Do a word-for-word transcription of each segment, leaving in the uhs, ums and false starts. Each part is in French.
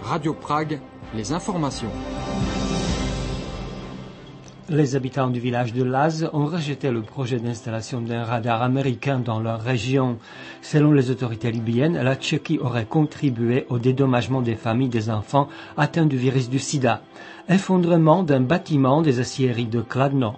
Radio Prague, les informations. Les habitants du village de Laz ont rejeté le projet d'installation d'un radar américain dans leur région. Selon les autorités libyennes, la Tchéquie aurait contribué au dédommagement des familles des enfants atteints du virus du sida. Effondrement d'un bâtiment des aciéries de Kladno.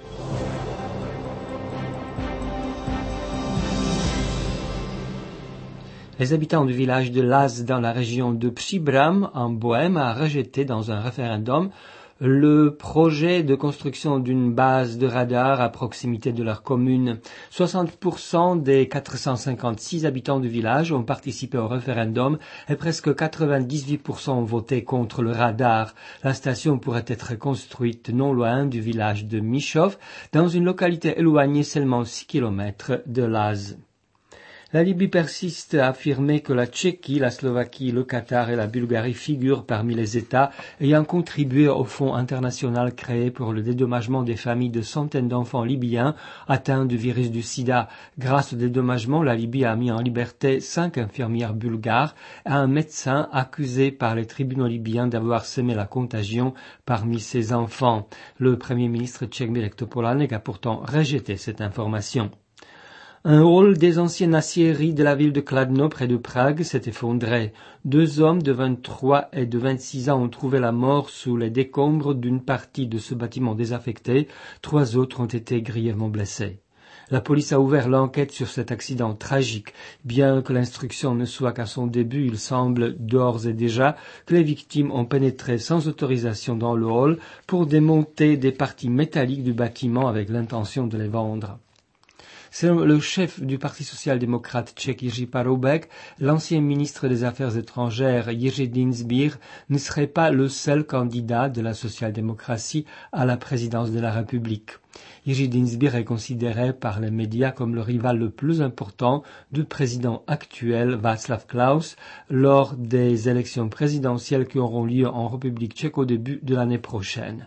Les habitants du village de Laz dans la région de Příbram, en Bohême, ont rejeté dans un référendum le projet de construction d'une base de radar à proximité de leur commune. soixante pour cent des quatre cent cinquante-six habitants du village ont participé au référendum et presque quatre-vingt-dix-huit pour cent ont voté contre le radar. La station pourrait être construite non loin du village de Michov, dans une localité éloignée seulement six kilomètres de Laz. La Libye persiste à affirmer que la Tchéquie, la Slovaquie, le Qatar et la Bulgarie figurent parmi les États ayant contribué au Fonds international créé pour le dédommagement des familles de centaines d'enfants libyens atteints du virus du sida. Grâce au dédommagement, la Libye a mis en liberté cinq infirmières bulgares et un médecin accusé par les tribunaux libyens d'avoir semé la contagion parmi ses enfants. Le Premier ministre tchèque Mirek Topolánek a pourtant rejeté cette information. Un hall des anciennes aciéries de la ville de Kladno, près de Prague, s'est effondré. Deux hommes de vingt-trois et de vingt-six ans ont trouvé la mort sous les décombres d'une partie de ce bâtiment désaffecté. Trois autres ont été grièvement blessés. La police a ouvert l'enquête sur cet accident tragique. Bien que l'instruction ne soit qu'à son début, il semble d'ores et déjà que les victimes ont pénétré sans autorisation dans le hall pour démonter des parties métalliques du bâtiment avec l'intention de les vendre. Selon le chef du Parti social-démocrate tchèque Jiří Paroubek, l'ancien ministre des Affaires étrangères Jiří Dienstbier ne serait pas le seul candidat de la social-démocratie à la présidence de la République. Jiří Dienstbier est considéré par les médias comme le rival le plus important du président actuel Václav Klaus lors des élections présidentielles qui auront lieu en République tchèque au début de l'année prochaine.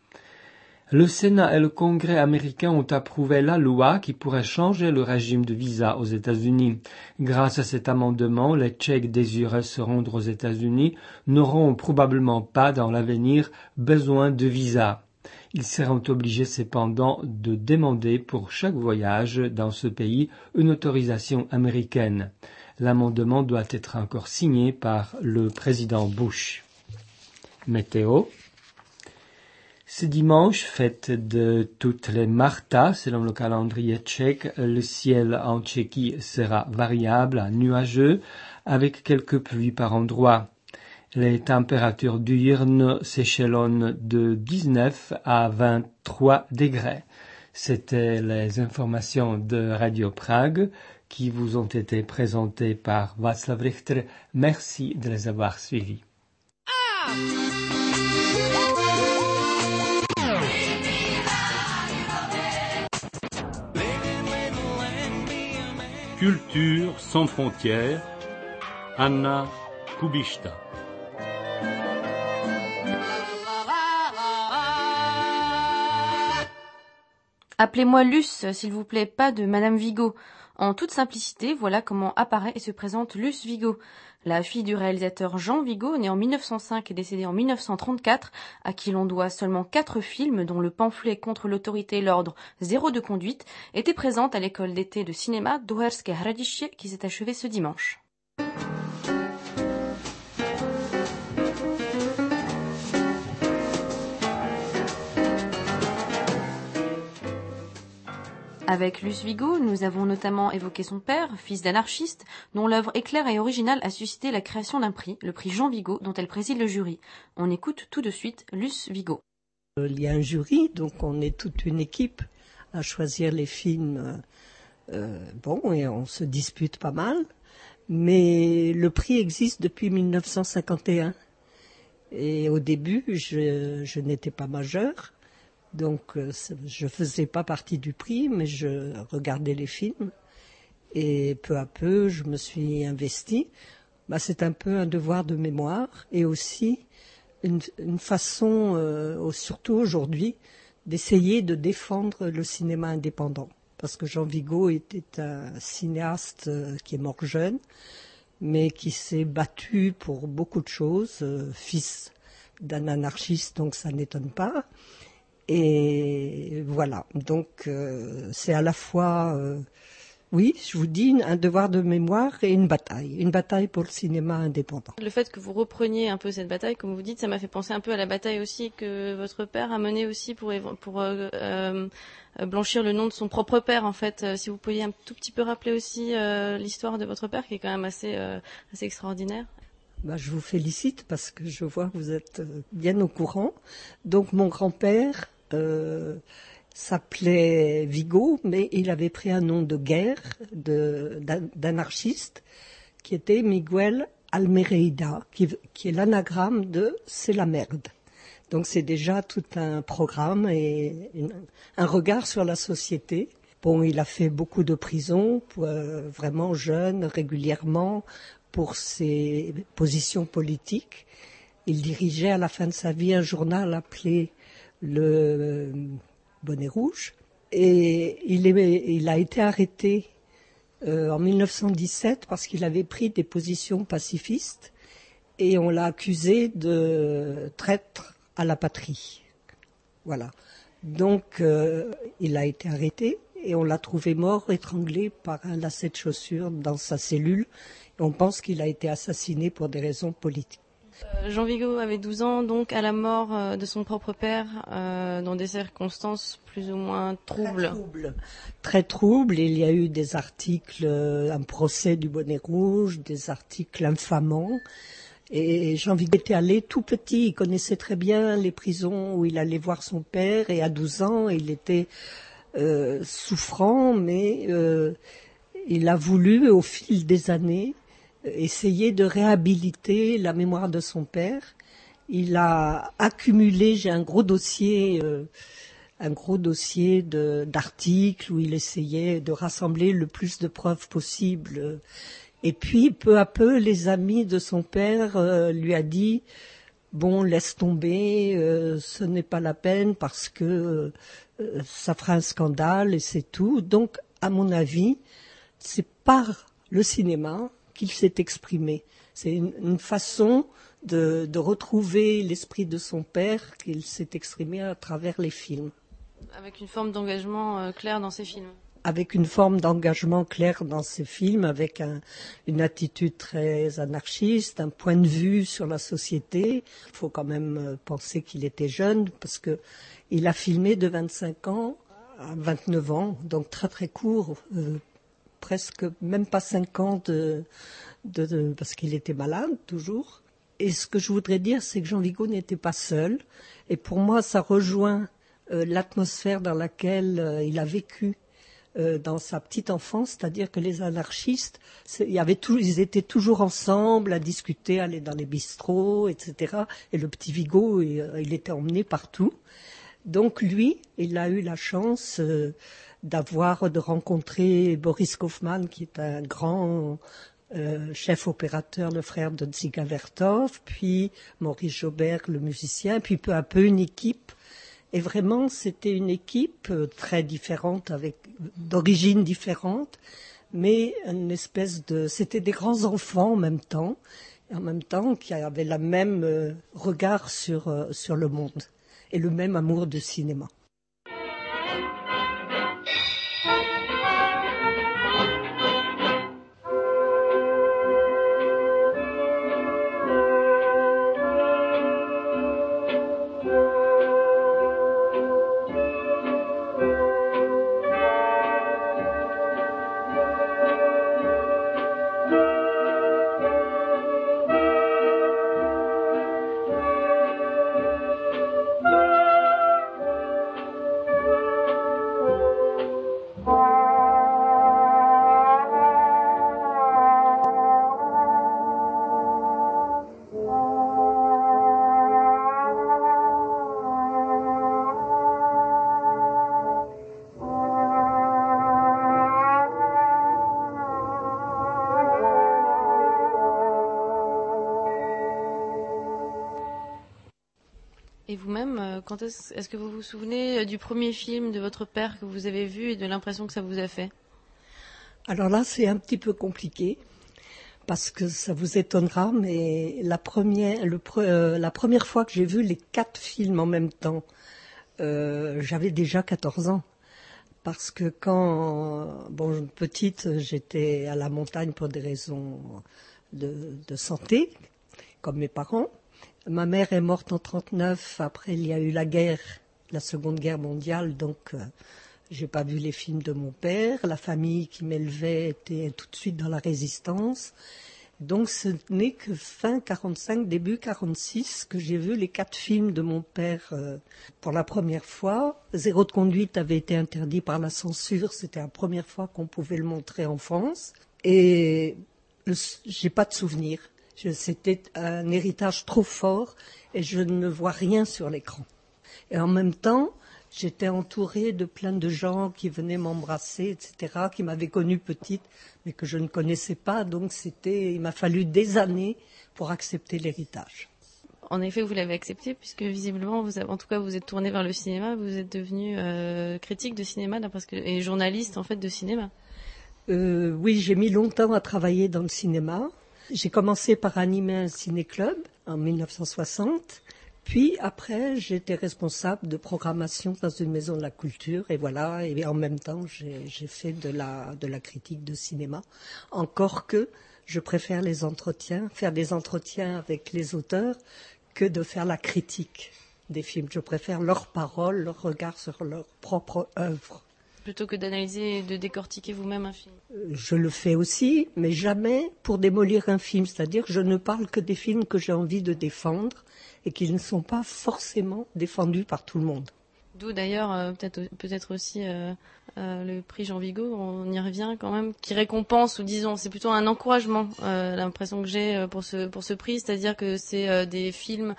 Le Sénat et le Congrès américain ont approuvé la loi qui pourrait changer le régime de visa aux États-Unis. Grâce à cet amendement, les Tchèques désireux se rendre aux États-Unis n'auront probablement pas dans l'avenir besoin de visa. Ils seront obligés cependant de demander pour chaque voyage dans ce pays une autorisation américaine. L'amendement doit être encore signé par le président Bush. Météo. Ce dimanche, fête de toutes les Martas, selon le calendrier tchèque, le ciel en Tchéquie sera variable, nuageux, avec quelques pluies par endroits. Les températures diurnes s'échelonnent de dix-neuf à vingt-trois degrés. C'était les informations de Radio Prague qui vous ont été présentées par Václav Richter. Merci de les avoir suivis. Ah! Culture sans frontières, Anna Kubishta. Appelez-moi Luce, s'il vous plaît, pas de Madame Vigo. En toute simplicité, voilà comment apparaît et se présente Luce Vigo, la fille du réalisateur Jean Vigo, né en mille neuf cent cinq et décédé en mille neuf cent trente-quatre, à qui l'on doit seulement quatre films, dont le pamphlet contre l'autorité et l'ordre Zéro de conduite, était présente à l'école d'été de cinéma d'Uherské Hradiště, qui s'est achevée ce dimanche. Avec Luce Vigo, nous avons notamment évoqué son père, fils d'anarchiste, dont l'œuvre éclair et originale a suscité la création d'un prix, le prix Jean Vigo, dont elle préside le jury. On écoute tout de suite Luce Vigo. Il y a un jury, donc on est toute une équipe à choisir les films. Euh, bon, et on se dispute pas mal, mais le prix existe depuis mille neuf cent cinquante et un. Et au début, je, je n'étais pas majeure. Donc, je faisais pas partie du prix, mais je regardais les films. Et peu à peu, je me suis investie. Bah, c'est un peu un devoir de mémoire et aussi une, une façon, euh, surtout aujourd'hui, d'essayer de défendre le cinéma indépendant. Parce que Jean Vigo était un cinéaste qui est mort jeune, mais qui s'est battu pour beaucoup de choses, euh, fils d'un anarchiste, donc ça n'étonne pas. Et voilà, donc euh, c'est à la fois, euh, oui, je vous dis, un devoir de mémoire et une bataille, une bataille pour le cinéma indépendant. Le fait que vous repreniez un peu cette bataille, comme vous dites, ça m'a fait penser un peu à la bataille aussi que votre père a menée aussi pour, pour euh, euh, blanchir le nom de son propre père, en fait. Euh, si vous pouviez un tout petit peu rappeler aussi euh, l'histoire de votre père, qui est quand même assez, euh, assez extraordinaire. Bah, je vous félicite parce que je vois que vous êtes bien au courant. Donc mon grand-père euh, s'appelait Vigo, mais il avait pris un nom de guerre, de, d'anarchiste, qui était Miguel Almereida, qui, qui est l'anagramme de « c'est la merde ». Donc c'est déjà tout un programme et une, un regard sur la société. Bon, il a fait beaucoup de prisons, pour, euh, vraiment jeune, régulièrement, pour ses positions politiques. Il dirigeait à la fin de sa vie un journal appelé Le Bonnet Rouge. Et il, est, il a été arrêté euh, en mille neuf cent dix-sept parce qu'il avait pris des positions pacifistes et on l'a accusé de traître à la patrie. Voilà. Donc, euh, il a été arrêté et on l'a trouvé mort, étranglé par un lacet de chaussure dans sa cellule. Et on pense qu'il a été assassiné pour des raisons politiques. Euh, Jean Vigo avait douze ans, donc à la mort euh, de son propre père, euh, dans des circonstances plus ou moins troubles. Très troubles. Très troubles. Il y a eu des articles, euh, un procès du Bonnet Rouge, des articles infamants. Et Jean Vigo était allé tout petit, il connaissait très bien les prisons où il allait voir son père. Et à douze ans, il était euh, souffrant, mais euh, il a voulu, au fil des années, essayer de réhabiliter la mémoire de son père. Il a accumulé, j'ai un gros dossier, euh, un gros dossier de, d'articles où il essayait de rassembler le plus de preuves possible. Et puis, peu à peu, les amis de son père euh, lui a dit « Bon, laisse tomber, euh, ce n'est pas la peine parce que euh, ça fera un scandale et c'est tout. » Donc, à mon avis, c'est par le cinéma qu'il s'est exprimé. C'est une, une façon de, de retrouver l'esprit de son père qu'il s'est exprimé à travers les films. Avec une forme d'engagement euh, clair dans ses films. Avec une forme d'engagement clair dans ses films, avec un, une attitude très anarchiste, un point de vue sur la société. Il faut quand même penser qu'il était jeune, parce que il a filmé de vingt-cinq ans à vingt-neuf ans, donc très très court, euh, presque même pas cinq ans de, de, de, parce qu'il était malade toujours. Et ce que je voudrais dire, c'est que Jean Vigo n'était pas seul. Et pour moi, ça rejoint euh, l'atmosphère dans laquelle euh, il a vécu euh, dans sa petite enfance, c'est-à-dire que les anarchistes, il y avait tout, ils étaient toujours ensemble à discuter, aller dans les bistrots, et cetera. Et le petit Vigo, il, il était emmené partout. Donc lui, il a eu la chance euh, d'avoir, de rencontrer Boris Kaufman, qui est un grand euh, chef opérateur, le frère de Dziga Vertov, puis Maurice Jaubert, le musicien, puis peu à peu une équipe. Et vraiment, c'était une équipe euh, très différente, avec d'origines différentes, mais une espèce de, c'était des grands enfants en même temps, et en même temps qui avaient le même euh, regard sur euh, sur le monde et le même amour du cinéma. Et vous-même, quand est-ce, est-ce que vous vous souvenez du premier film de votre père que vous avez vu et de l'impression que ça vous a fait ? Alors là, c'est un petit peu compliqué parce que ça vous étonnera, mais la première, le, euh, la première fois que j'ai vu les quatre films en même temps, euh, j'avais déjà quatorze ans. Parce que quand, bon, petite, j'étais à la montagne pour des raisons de, de santé, comme mes parents. Ma mère est morte en trente-neuf, après il y a eu la guerre, la Seconde Guerre mondiale, donc euh, j'ai pas vu les films de mon père. La famille qui m'élevait était tout de suite dans la résistance. Donc ce n'est que fin quarante-cinq, début quarante-six que j'ai vu les quatre films de mon père euh, pour la première fois. Zéro de conduite avait été interdit par la censure, c'était la première fois qu'on pouvait le montrer en France. Et le, j'ai pas de souvenir. Je, c'était un héritage trop fort et je ne vois rien sur l'écran. Et en même temps, j'étais entourée de plein de gens qui venaient m'embrasser, et cetera, qui m'avaient connue petite, mais que je ne connaissais pas. Donc c'était, il m'a fallu des années pour accepter l'héritage. En effet, vous l'avez accepté, puisque visiblement, vous avez, en tout cas, vous êtes tourné vers le cinéma, vous êtes devenu euh, critique de cinéma, parce que, et journaliste en fait de cinéma. Euh, oui, j'ai mis longtemps à travailler dans le cinéma. J'ai commencé par animer un ciné-club en dix-neuf cent soixante. Puis après, j'étais responsable de programmation dans une maison de la culture. Et voilà, et en même temps, j'ai, j'ai fait de la, de la critique de cinéma. Encore que je préfère les entretiens, faire des entretiens avec les auteurs, que de faire la critique des films. Je préfère leurs paroles, leur regard sur leur propre œuvre. Plutôt que d'analyser et de décortiquer vous-même un film. Je le fais aussi, mais jamais pour démolir un film. C'est-à-dire que je ne parle que des films que j'ai envie de défendre et qui ne sont pas forcément défendus par tout le monde. D'où d'ailleurs euh, peut-être, peut-être aussi euh, euh, le prix Jean Vigo, on y revient quand même, qui récompense, ou disons, c'est plutôt un encouragement, euh, l'impression que j'ai euh, pour ce, pour ce prix, c'est-à-dire que c'est euh, des films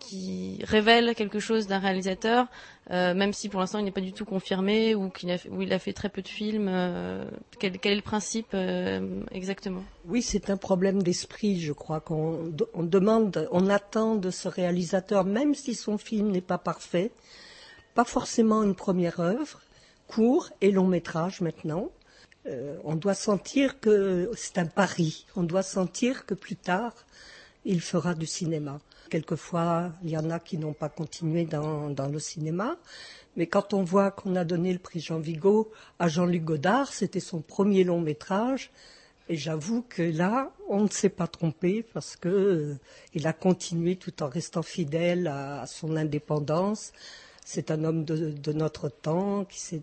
qui révèle quelque chose d'un réalisateur, euh, même si pour l'instant il n'est pas du tout confirmé ou qu'il a fait, ou il a fait très peu de films. Euh, quel, quel est le principe euh, exactement ? Oui, c'est un problème d'esprit, je crois, qu'on on demande, on attend de ce réalisateur, même si son film n'est pas parfait, pas forcément une première œuvre, court et long métrage maintenant. Euh, on doit sentir que c'est un pari, on doit sentir que plus tard il fera du cinéma. Quelquefois, il y en a qui n'ont pas continué dans, dans le cinéma. Mais quand on voit qu'on a donné le prix Jean Vigo à Jean-Luc Godard, c'était son premier long métrage. Et j'avoue que là, on ne s'est pas trompé parce que euh, il a continué tout en restant fidèle à, à son indépendance. C'est un homme de, de notre temps qui s'est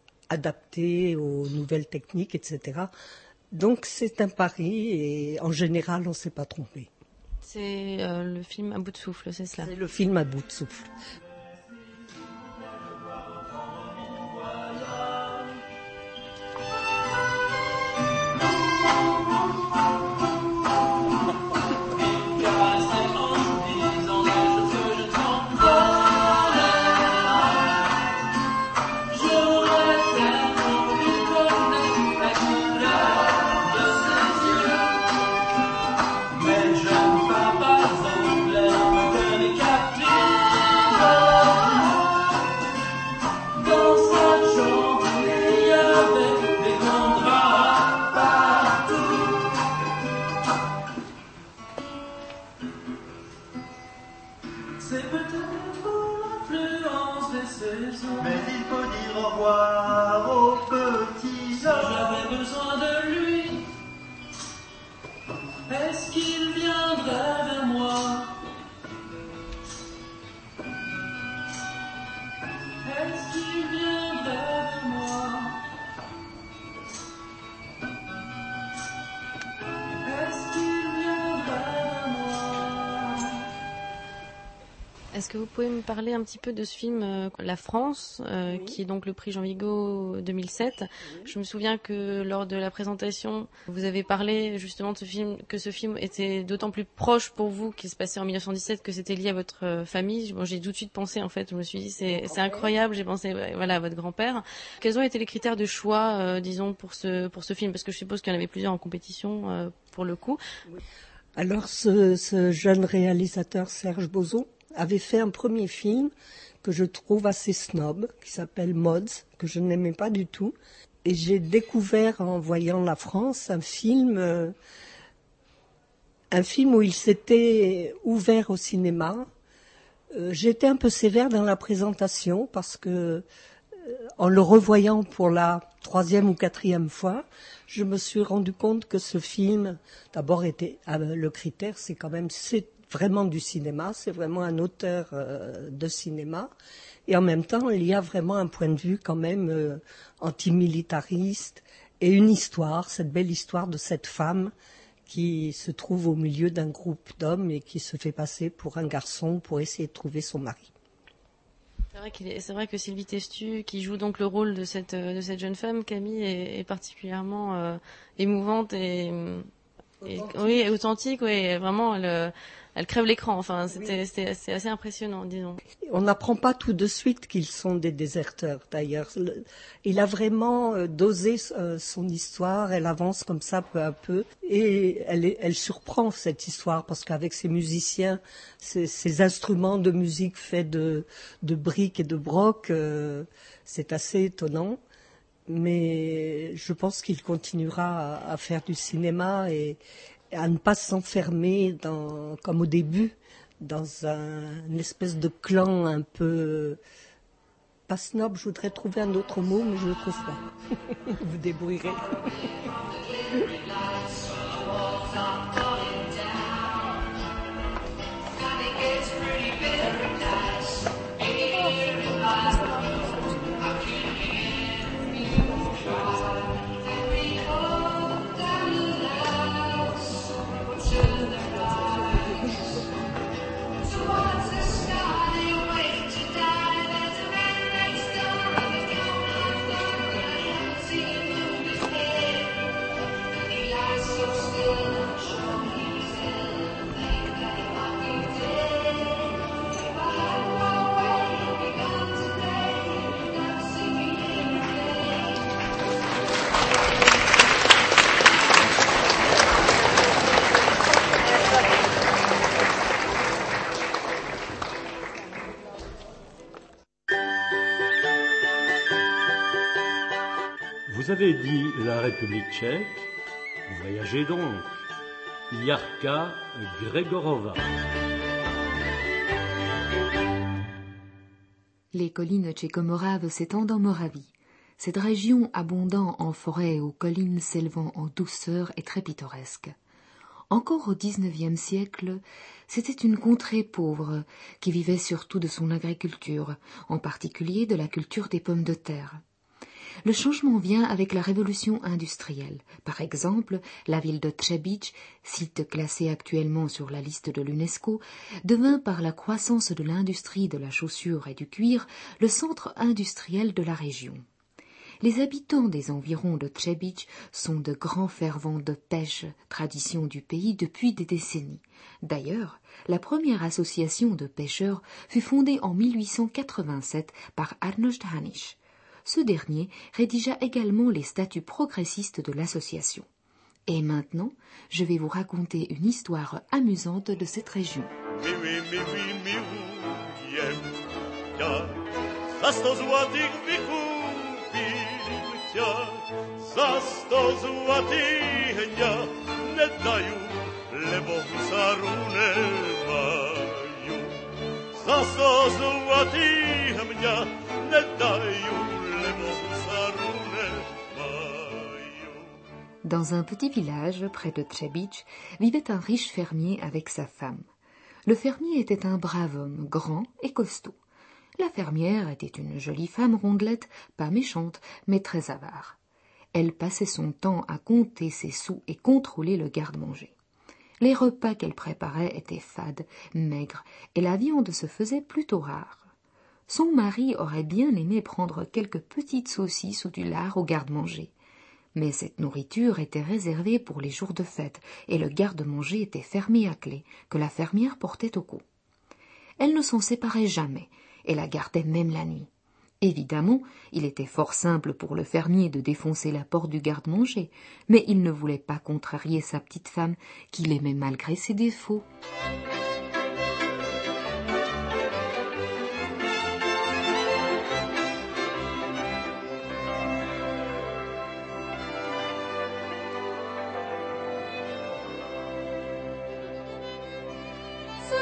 adapté aux nouvelles techniques, et cetera. Donc c'est un pari et en général, on ne s'est pas trompé. C'est euh, le film À bout de souffle, c'est cela ? C'est le film À bout de souffle. Est-ce que vous pouvez me parler un petit peu de ce film euh, La France, euh, oui. qui est donc le prix Jean Vigo deux mille sept. Oui. Je me souviens que lors de la présentation, vous avez parlé justement de ce film, que ce film était d'autant plus proche pour vous, qu'il se passait en dix-neuf cent dix-sept, que c'était lié à votre euh, famille. Bon, j'ai tout de suite pensé, en fait, je me suis dit, c'est, c'est incroyable, j'ai pensé voilà, à votre grand-père. Quels ont été les critères de choix, euh, disons, pour ce, pour ce film ? Parce que je suppose qu'il y en avait plusieurs en compétition, euh, pour le coup. Oui. Alors, ce, ce jeune réalisateur, Serge Bozon, avait fait un premier film que je trouve assez snob, qui s'appelle Mods, que je n'aimais pas du tout. Et j'ai découvert, en voyant La France, un film euh, un film où il s'était ouvert au cinéma. Euh, j'étais un peu sévère dans la présentation parce que, euh, en le revoyant pour la troisième ou quatrième fois, je me suis rendu compte que ce film, d'abord, était euh, le critère, c'est quand même, c'est vraiment du cinéma, c'est vraiment un auteur euh, de cinéma, et en même temps, il y a vraiment un point de vue quand même euh, antimilitariste et une histoire, cette belle histoire de cette femme qui se trouve au milieu d'un groupe d'hommes et qui se fait passer pour un garçon pour essayer de trouver son mari. C'est vrai, qu'il est, c'est vrai que Sylvie Testu, qui joue donc le rôle de cette, de cette jeune femme, Camille, est, est particulièrement euh, émouvante et, et oui, authentique, oui, vraiment, elle, elle crève l'écran. Enfin, c'était, oui. c'était, c'est assez impressionnant, disons. On n'apprend pas tout de suite qu'ils sont des déserteurs, d'ailleurs. Il a vraiment euh, dosé euh, son histoire, elle avance comme ça peu à peu, et elle, est, elle surprend cette histoire, parce qu'avec ses musiciens, ses, ses instruments de musique faits de, de briques et de brocs, euh, c'est assez étonnant. Mais je pense qu'il continuera à, à faire du cinéma et, et à ne pas s'enfermer dans, comme au début, dans un, une espèce de clan un peu, pas snob, je voudrais trouver un autre mot, mais je ne le trouve pas. Vous débrouillerez. Vous avez dit la République tchèque, voyagez donc. Jarka Grégorova. Les collines tchéco-moraves s'étendent en Moravie. Cette région abondant en forêts et aux collines s'élevant en douceur est très pittoresque. Encore au dix-neuvième siècle, c'était une contrée pauvre qui vivait surtout de son agriculture, en particulier de la culture des pommes de terre. Le changement vient avec la révolution industrielle. Par exemple, la ville de Třebíč, site classé actuellement sur la liste de l'UNESCO, devint par la croissance de l'industrie de la chaussure et du cuir le centre industriel de la région. Les habitants des environs de Třebíč sont de grands fervents de pêche, tradition du pays depuis des décennies. D'ailleurs, la première association de pêcheurs fut fondée en mille huit cent quatre-vingt-sept par Arnošt Haniš. Ce dernier rédigea également les statuts progressistes de l'association. Et maintenant, je vais vous raconter une histoire amusante de cette région. Dans un petit village près de Třebíč vivait un riche fermier avec sa femme. Le fermier était un brave homme, grand et costaud. La fermière était une jolie femme rondelette, pas méchante, mais très avare. Elle passait son temps à compter ses sous et contrôler le garde-manger. Les repas qu'elle préparait étaient fades, maigres, et la viande se faisait plutôt rare. Son mari aurait bien aimé prendre quelques petites saucisses ou du lard au garde-manger. Mais cette nourriture était réservée pour les jours de fête, et le garde-manger était fermé à clé, que la fermière portait au cou. Elle ne s'en séparait jamais, et la gardait même la nuit. Évidemment, il était fort simple pour le fermier de défoncer la porte du garde-manger, mais il ne voulait pas contrarier sa petite femme, qu'il aimait malgré ses défauts.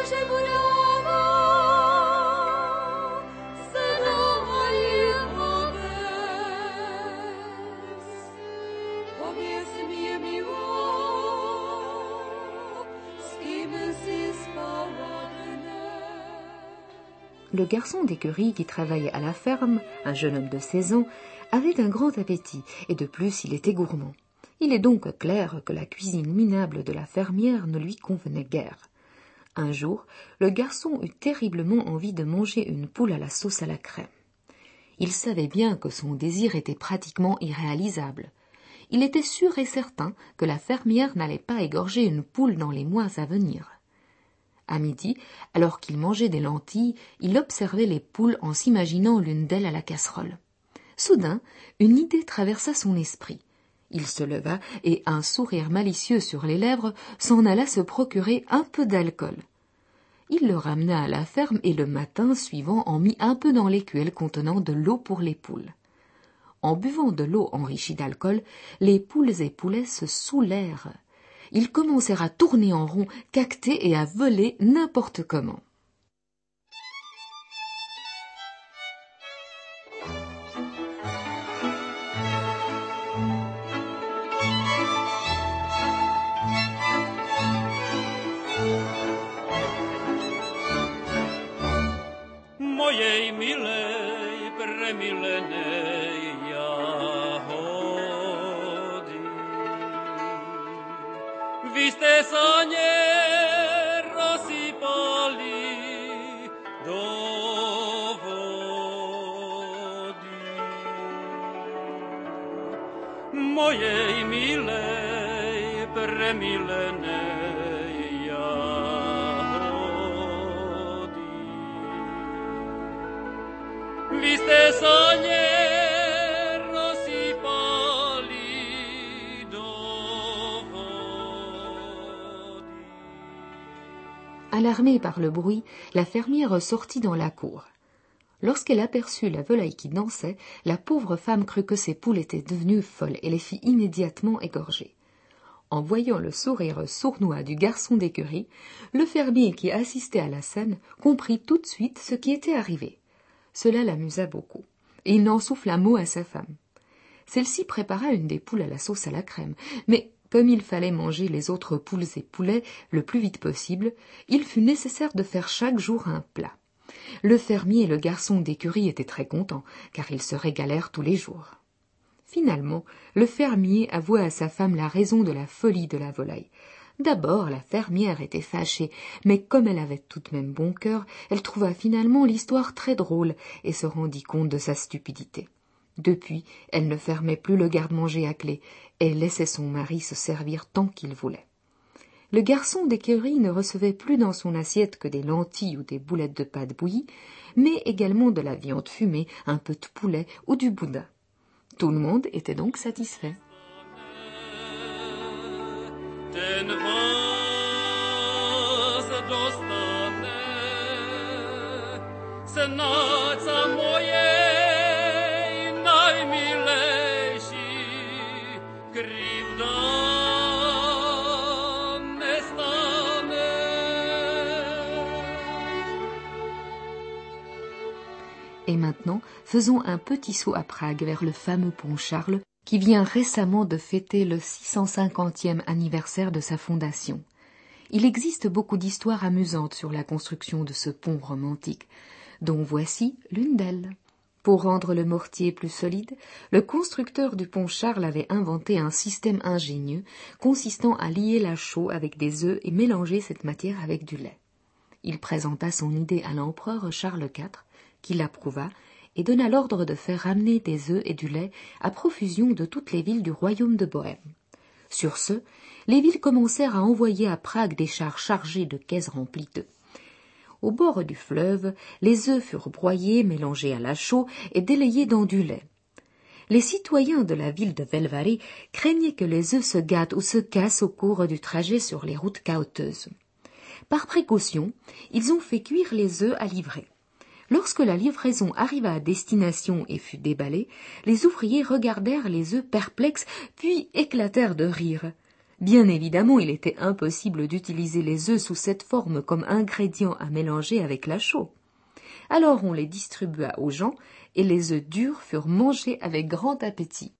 Le garçon d'écurie qui travaillait à la ferme, un jeune homme de seize ans, avait un grand appétit, et de plus il était gourmand. Il est donc clair que la cuisine minable de la fermière ne lui convenait guère. Un jour, le garçon eut terriblement envie de manger une poule à la sauce à la crème. Il savait bien que son désir était pratiquement irréalisable. Il était sûr et certain que la fermière n'allait pas égorger une poule dans les mois à venir. À midi, alors qu'il mangeait des lentilles, il observait les poules en s'imaginant l'une d'elles à la casserole. Soudain, une idée traversa son esprit. Il se leva et, un sourire malicieux sur les lèvres, s'en alla se procurer un peu d'alcool. Il le ramena à la ferme et le matin suivant en mit un peu dans l'écuelle contenant de l'eau pour les poules. En buvant de l'eau enrichie d'alcool, les poules et poulets se saoulèrent. Ils commencèrent à tourner en rond, caqueter et à voler n'importe comment. Mojej milej, premilenej jahody, vi ste sa nje rozsypali do vody. Mojej milej, premilenej jahody, vi ste sa nje Alarmée par le bruit, la fermière sortit dans la cour. Lorsqu'elle aperçut la volaille qui dansait, la pauvre femme crut que ses poules étaient devenues folles et les fit immédiatement égorger. En voyant le sourire sournois du garçon d'écurie, le fermier qui assistait à la scène comprit tout de suite ce qui était arrivé. Cela l'amusa beaucoup, et il n'en souffla mot à sa femme. Celle-ci prépara une des poules à la sauce à la crème, mais comme il fallait manger les autres poules et poulets le plus vite possible, il fut nécessaire de faire chaque jour un plat. Le fermier et le garçon d'écurie étaient très contents, car ils se régalèrent tous les jours. Finalement, le fermier avoua à sa femme la raison de la folie de la volaille. D'abord, la fermière était fâchée, mais comme elle avait tout de même bon cœur, elle trouva finalement l'histoire très drôle et se rendit compte de sa stupidité. Depuis, elle ne fermait plus le garde-manger à clé et laissait son mari se servir tant qu'il voulait. Le garçon d'écurie ne recevait plus dans son assiette que des lentilles ou des boulettes de pâte bouillie, mais également de la viande fumée, un peu de poulet ou du boudin. Tout le monde était donc satisfait. Et maintenant, faisons un petit saut à Prague vers le fameux pont Charles, qui vient récemment de fêter le six cent cinquantième anniversaire de sa fondation. Il existe beaucoup d'histoires amusantes sur la construction de ce pont romantique, dont voici l'une d'elles. Pour rendre le mortier plus solide, le constructeur du pont Charles avait inventé un système ingénieux consistant à lier la chaux avec des œufs et mélanger cette matière avec du lait. Il présenta son idée à l'empereur Charles quatre, qui l'approuva et donna l'ordre de faire ramener des œufs et du lait à profusion de toutes les villes du royaume de Bohême. Sur ce, les villes commencèrent à envoyer à Prague des chars chargés de caisses remplies d'œufs. Au bord du fleuve, les œufs furent broyés, mélangés à la chaux et délayés dans du lait. Les citoyens de la ville de Velvari craignaient que les œufs se gâtent ou se cassent au cours du trajet sur les routes caouteuses. Par précaution, ils ont fait cuire les œufs à livrer. Lorsque la livraison arriva à destination et fut déballée, les ouvriers regardèrent les œufs perplexes, puis éclatèrent de rire. Bien évidemment, il était impossible d'utiliser les œufs sous cette forme comme ingrédient à mélanger avec la chaux. Alors on les distribua aux gens, et les œufs durs furent mangés avec grand appétit.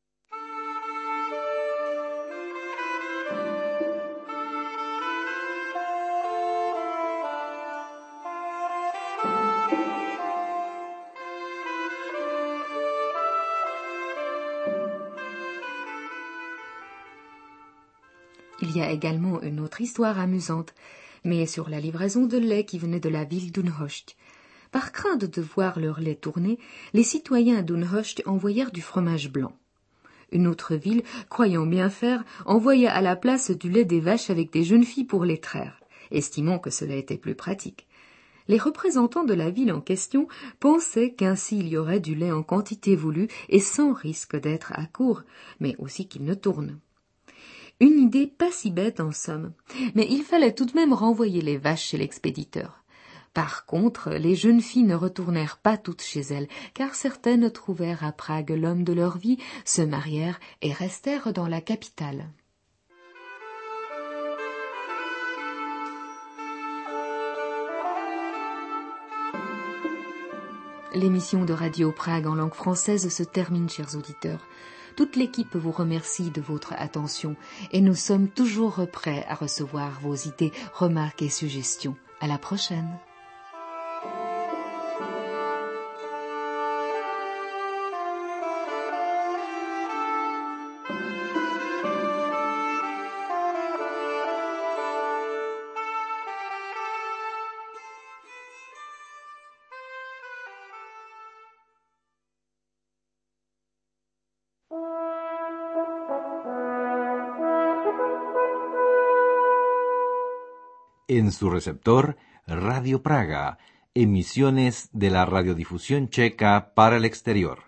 Il y a également une autre histoire amusante, mais sur la livraison de lait qui venait de la ville d'Unhost. Par crainte de voir leur lait tourner, les citoyens d'Unhost envoyèrent du fromage blanc. Une autre ville, croyant bien faire, envoya à la place du lait des vaches avec des jeunes filles pour les traire, estimant que cela était plus pratique. Les représentants de la ville en question pensaient qu'ainsi il y aurait du lait en quantité voulue et sans risque d'être à court, mais aussi qu'il ne tourne. Une idée pas si bête en somme, mais il fallait tout de même renvoyer les vaches chez l'expéditeur. Par contre, les jeunes filles ne retournèrent pas toutes chez elles, car certaines trouvèrent à Prague l'homme de leur vie, se marièrent et restèrent dans la capitale. L'émission de Radio Prague en langue française se termine, chers auditeurs. Toute l'équipe vous remercie de votre attention et nous sommes toujours prêts à recevoir vos idées, remarques et suggestions. À la prochaine. En su receptor, Radio Praga, emisiones de la radiodifusión checa para el exterior.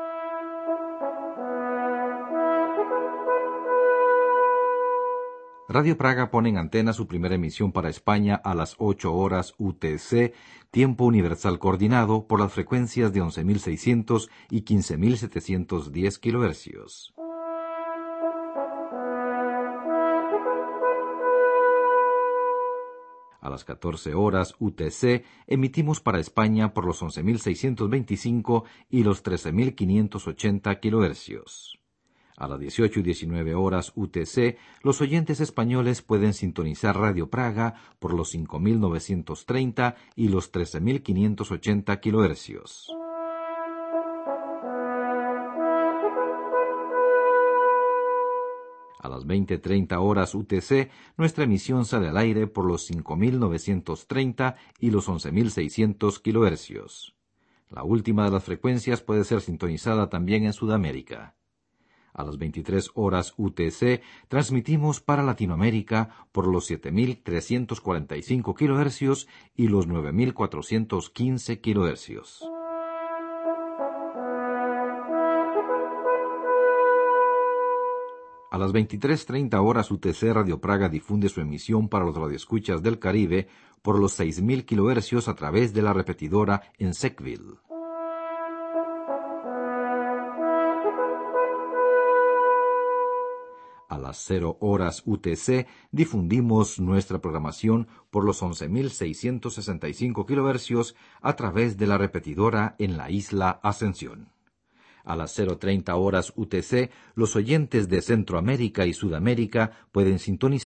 Radio Praga pone en antena su primera emisión para España a las ocho horas U T C, tiempo universal coordinado por las frecuencias de once mil seiscientos y quince mil setecientos diez kilohercios. A las catorce horas U T C emitimos para España por los once mil seiscientos veinticinco y los trece mil quinientos ochenta kilohercios. A las dieciocho y diecinueve horas U T C, los oyentes españoles pueden sintonizar Radio Praga por los cinco mil novecientos treinta y los trece mil quinientos ochenta kilohercios. A las veinte treinta horas U T C, nuestra emisión sale al aire por los cinco mil novecientos treinta y los once mil seiscientos kilohercios. La última de las frecuencias puede ser sintonizada también en Sudamérica. A las veintitrés horas U T C, transmitimos para Latinoamérica por los siete mil trescientos cuarenta y cinco kilohercios y los nueve mil cuatrocientos quince kilohercios. A las veintitrés treinta horas U T C, Radio Praga difunde su emisión para los radioescuchas del Caribe por los seis mil kilohercios a través de la repetidora en Sackville. A las cero horas U T C difundimos nuestra programación por los once mil seiscientos sesenta y cinco kilohercios a través de la repetidora en la isla Ascensión. A las cero treinta horas U T C, los oyentes de Centroamérica y Sudamérica pueden sintonizar